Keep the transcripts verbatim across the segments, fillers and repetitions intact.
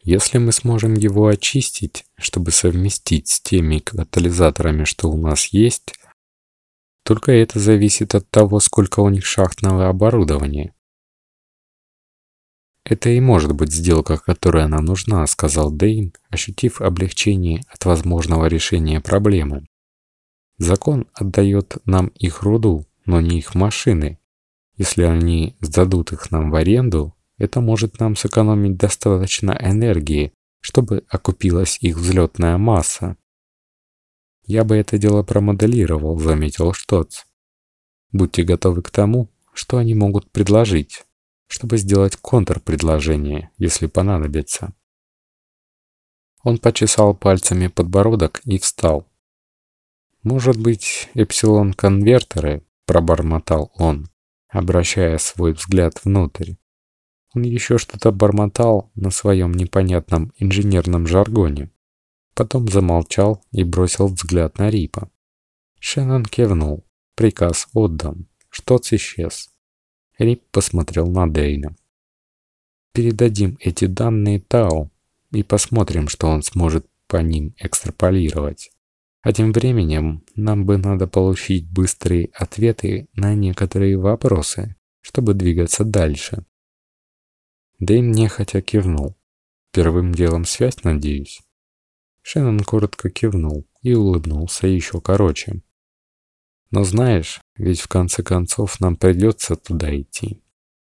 Если мы сможем его очистить, чтобы совместить с теми катализаторами, что у нас есть, только это зависит от того, сколько у них шахтного оборудования. «Это и может быть сделка, которая нам нужна», — сказал Дэйн, ощутив облегчение от возможного решения проблемы. «Закон отдает нам их руду, но не их машины. Если они сдадут их нам в аренду, это может нам сэкономить достаточно энергии, чтобы окупилась их взлетная масса». «Я бы это дело промоделировал», — заметил Штоц. «Будьте готовы к тому, что они могут предложить, чтобы сделать контрпредложение, если понадобится». Он почесал пальцами подбородок и встал. «Может быть, эпсилон-конвертеры?» — пробормотал он, обращая свой взгляд внутрь. Он еще что-то бормотал на своем непонятном инженерном жаргоне. Потом замолчал и бросил взгляд на Рипа. Шеннон кивнул. Приказ отдан. Штоц исчез. Рип посмотрел на Дэйна. «Передадим эти данные Тау и посмотрим, что он сможет по ним экстраполировать. А тем временем нам бы надо получить быстрые ответы на некоторые вопросы, чтобы двигаться дальше». Дэйн нехотя кивнул. «Первым делом связь, надеюсь?» Шеннон коротко кивнул и улыбнулся еще короче. «Но знаешь, ведь в конце концов нам придется туда идти».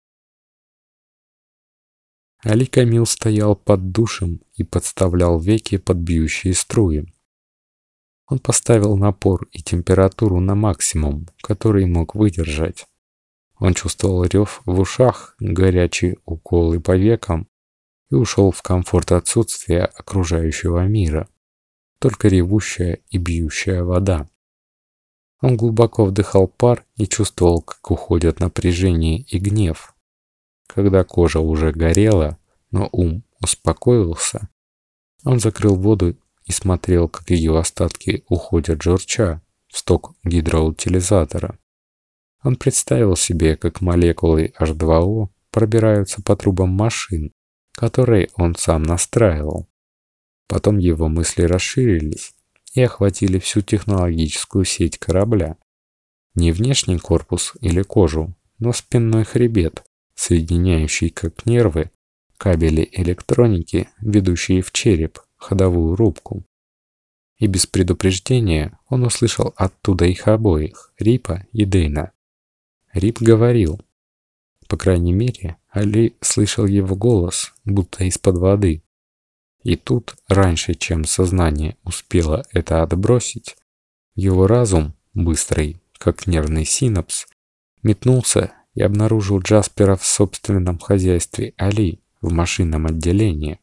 Али Камил стоял под душем и подставлял веки под бьющие струи. Он поставил напор и температуру на максимум, который мог выдержать. Он чувствовал рев в ушах, горячие уколы по векам и ушел в комфорт отсутствия окружающего мира. Только ревущая и бьющая вода. Он глубоко вдыхал пар и чувствовал, как уходят напряжение и гнев. Когда кожа уже горела, но ум успокоился, он закрыл воду и смотрел, как ее остатки уходят журча в сток гидроутилизатора. Он представил себе, как молекулы эйч два о пробираются по трубам машин, которые он сам настраивал. Потом его мысли расширились и охватили всю технологическую сеть корабля. Не внешний корпус или кожу, но спинной хребет, соединяющий как нервы кабели электроники, ведущие в череп, ходовую рубку. И без предупреждения он услышал оттуда их обоих, Рипа и Дэйна. Рип говорил. По крайней мере, Али слышал его голос, будто из-под воды. И тут, раньше, чем сознание успело это отбросить, его разум, быстрый, как нервный синапс, метнулся и обнаружил Джаспера в собственном хозяйстве Али в машинном отделении.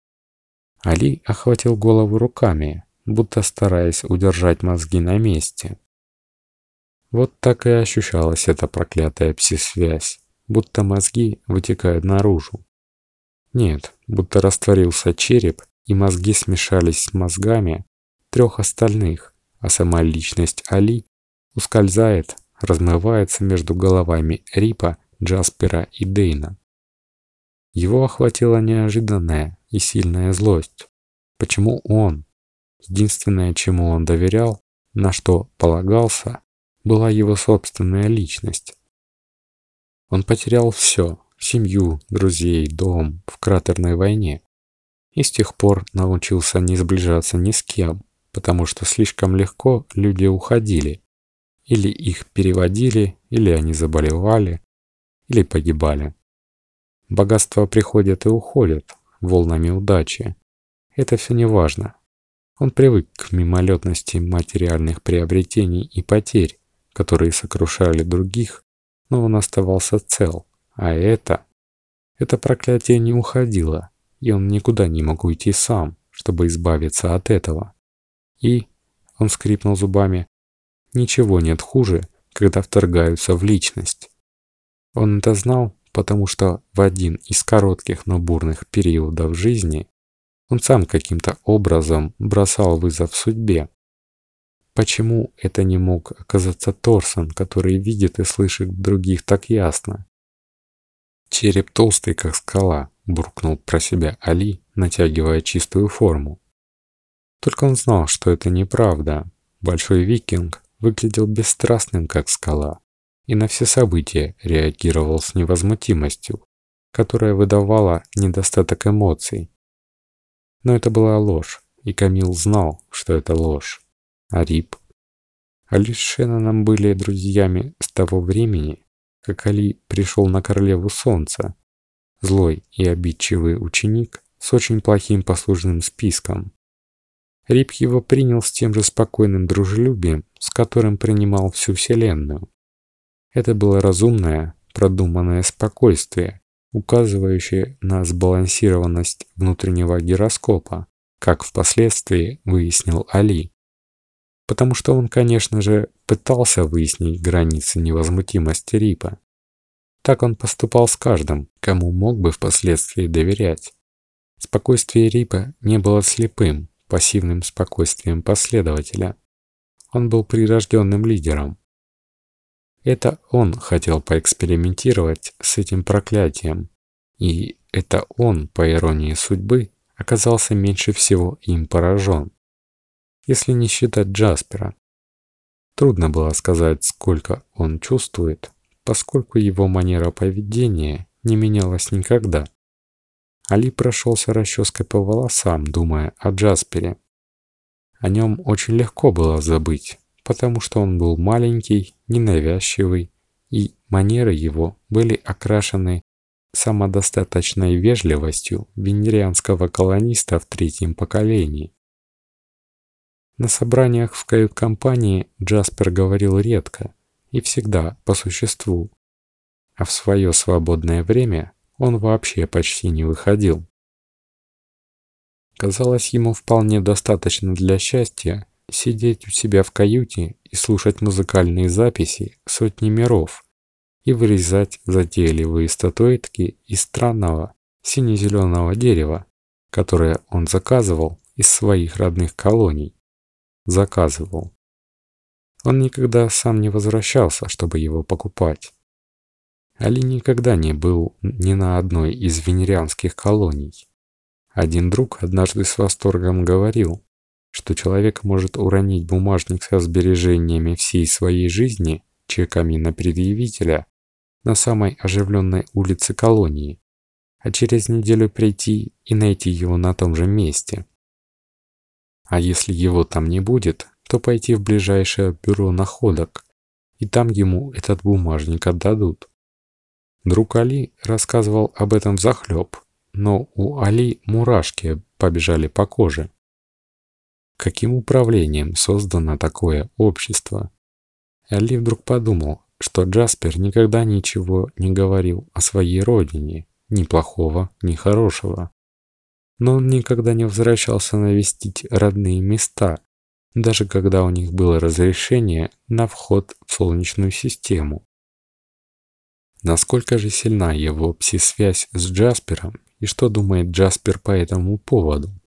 Али охватил голову руками, будто стараясь удержать мозги на месте. Вот так и ощущалась эта проклятая пси-связь, будто мозги вытекают наружу. Нет, будто растворился череп, и мозги смешались с мозгами трех остальных, а сама личность Али ускользает, размывается между головами Рипа, Джаспера и Дэйна. Его охватила неожиданная и сильная злость. Почему он? Единственное, чему он доверял, на что полагался, была его собственная личность. Он потерял все. Семью, друзей, дом в кратерной войне. И с тех пор научился не сближаться ни с кем, потому что слишком легко люди уходили. Или их переводили, или они заболевали, или погибали. Богатства приходят и уходят волнами удачи. Это все не важно. Он привык к мимолетности материальных приобретений и потерь, которые сокрушали других, но он оставался цел. А это... Это проклятие не уходило, и он никуда не мог уйти сам, чтобы избавиться от этого. И... Он скрипнул зубами. Ничего нет хуже, когда вторгаются в личность. Он это знал, потому что в один из коротких, но бурных периодов жизни он сам каким-то образом бросал вызов судьбе. Почему это не мог оказаться Торсон, который видит и слышит других так ясно? Череп толстый, как скала, буркнул про себя Али, натягивая чистую форму. Только он знал, что это неправда. Большой викинг выглядел бесстрастным, как скала, и на все события реагировал с невозмутимостью, которая выдавала недостаток эмоций. Но это была ложь, и Камил знал, что это ложь. А Рип? Али с Шенноном были друзьями с того времени, как Али пришел на Королеву Солнца, злой и обидчивый ученик с очень плохим послужным списком. Рип его принял с тем же спокойным дружелюбием, с которым принимал всю Вселенную. Это было разумное, продуманное спокойствие, указывающее на сбалансированность внутреннего гироскопа, как впоследствии выяснил Али. Потому что он, конечно же, пытался выяснить границы невозмутимости Рипа. Так он поступал с каждым, кому мог бы впоследствии доверять. Спокойствие Рипа не было слепым, пассивным спокойствием последователя. Он был прирожденным лидером. Это он хотел поэкспериментировать с этим проклятием, и это он, по иронии судьбы, оказался меньше всего им поражен, если не считать Джаспера. Трудно было сказать, сколько он чувствует, поскольку его манера поведения не менялась никогда. Али прошелся расческой по волосам, думая о Джаспере. О нем очень легко было забыть, потому что он был маленький, ненавязчивый, и манеры его были окрашены самодостаточной вежливостью венерианского колониста в третьем поколении. На собраниях в кают-компании Джаспер говорил редко и всегда по существу, а в свое свободное время он вообще почти не выходил. Казалось, ему вполне достаточно для счастья сидеть у себя в каюте и слушать музыкальные записи сотни миров и вырезать затейливые статуэтки из странного сине-зеленого дерева, которое он заказывал из своих родных колоний. Заказывал. Он никогда сам не возвращался, чтобы его покупать. Али никогда не был ни на одной из венерианских колоний. Один друг однажды с восторгом говорил, что человек может уронить бумажник со сбережениями всей своей жизни, чеками на предъявителя, на самой оживленной улице колонии, а через неделю прийти и найти его на том же месте. А если его там не будет, то пойти в ближайшее бюро находок, и там ему этот бумажник отдадут. Друг Али рассказывал об этом взахлеб, но у Али мурашки побежали по коже. Каким управлением создано такое общество? Али вдруг подумал, что Джаспер никогда ничего не говорил о своей родине, ни плохого, ни хорошего. Но он никогда не возвращался навестить родные места, даже когда у них было разрешение на вход в Солнечную систему. Насколько же сильна его пси-связь с Джаспером, и что думает Джаспер по этому поводу?